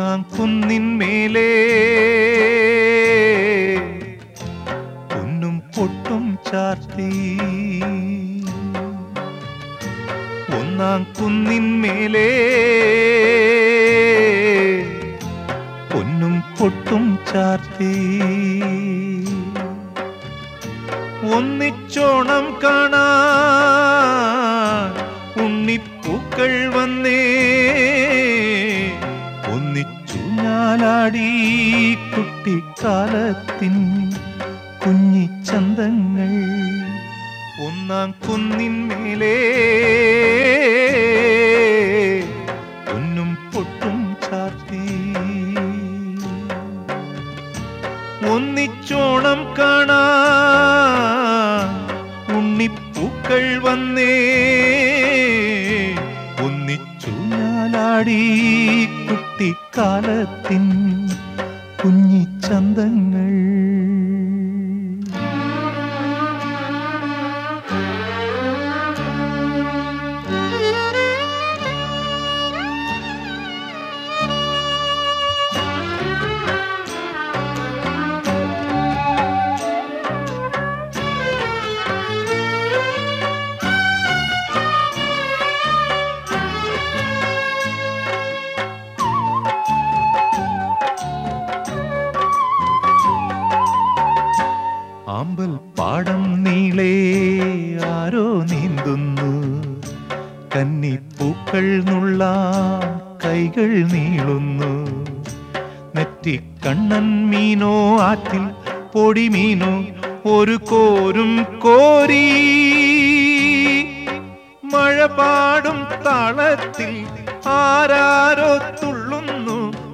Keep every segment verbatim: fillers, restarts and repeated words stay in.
ഒന്നാം കുന്നിന്മേലേ പൊന്നും പൊട്ടും ചാർത്തി. ഒന്നാം കുന്നിന്മേലേ പൊന്നും പൊട്ടും ചാർത്തി. ഒന്നിച്ചോണം കാണാൻ ഉണ്ണിപ്പൂക്കൾ വന്നേ, ഒന്നിച്ചൂഞ്ഞാലാടി കുട്ടിക്കാലത്തിൻ കുഞ്ഞിച്ചന്തങ്ങൾ. ഒന്നാം കുന്നിന്മേലേ പൊന്നും പൊട്ടും ചാർത്തി. ഒന്നിച്ചോണം കാണാൻ ഉണ്ണിപ്പൂക്കൾ വന്നേ, ഒന്നിച്ചൂഞ്ഞാലാടി കുട്ടിക്കാലത്തിൻ കുഞ്ഞിച്ചന്തങ്ങൾ. ആമ്പൽ പാടം നീളേ ആരോ നീന്തുന്നു, കന്നിപ്പൂക്കൾ നുള്ളാൻ കൈകൾ നീളുന്നു. നെറ്റിക്കണ്ണൻ മീനോ ആറ്റിൽ പൊടിമീനോ ഒരു കോരും കോരി, മഴ പാടും താളത്തിൽ ആരാരോ തുള്ളുന്നു.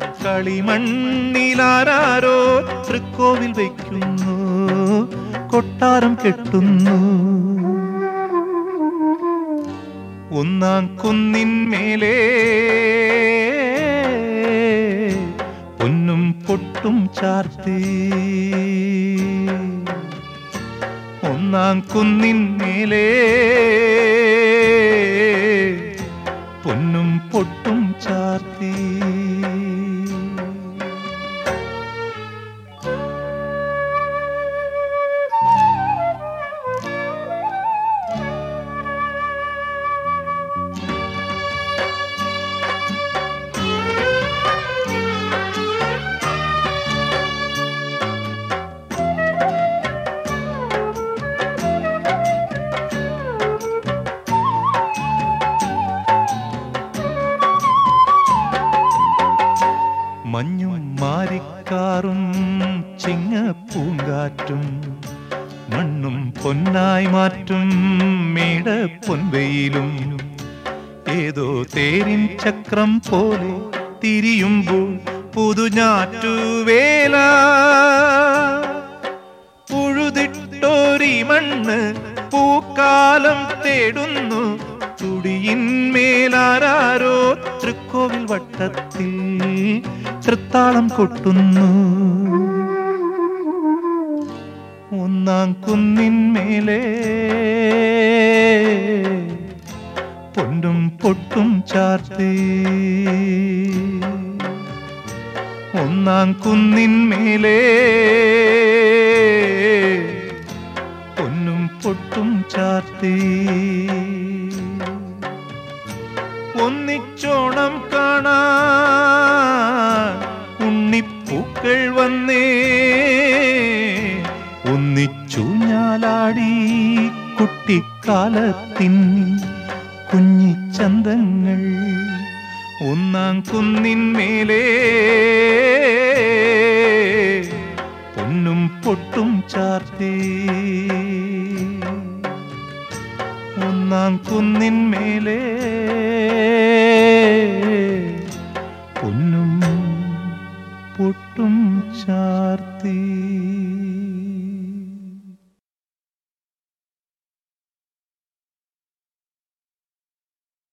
കളിമണ്ണിലാരോ തൃക്കോവിൽ വയ്ക്കുന്നു, കൊട്ടാരം കെട്ടുന്നു. ഒന്നാം കുന്നിന്മേലേ പൊന്നും പൊട്ടും ചാർത്തി. ഒന്നാം കുന്നിന്മേലേ പൊന്നും പൊട്ടും ചാർത്തി. മഞ്ഞും മാരിക്കാറും ചിങ്ങപ്പൂങ്കാറ്റും മണ്ണും പൊന്നായി മാറ്റും മേട പൊൻവെയിലും, ഏതോ തേരിൻ ചക്രം പോലെ തിരിയുമ്പോൾ പുതുഞാറ്റുവേല. പുഴുതിട്ടോരി മണ്ണ് പൂക്കാലം തേടുന്നു, തുടിയിന്മേലാരോ തൃക്കോവിൽ വട്ടത്തിൽ തൃത്താളം കൊട്ടുന്നു. ഒന്നാം കുന്നിന്മേലേ പൊന്നും പൊട്ടും ചാർത്തി. ഒന്നാം കുന്നിന്മേലേ പൊന്നും പൊട്ടും ചാർത്തി. ഒന്നിച്ചോണം കാണാൻ ഉണ്ണിപ്പൂക്കൾ വന്നേ, ഒന്നിച്ചൂഞ്ഞാലാടി കുട്ടിക്കാലത്തിൻ കുഞ്ഞിച്ചന്തങ്ങൾ. ഒന്നാം കുന്നിന്മേലേ പൊന്നും പൊട്ടും ചാർത്തി. ഒന്നാം കുന്നിന്മേലേ പൊന്നും പൊട്ടും ചാർത്തി.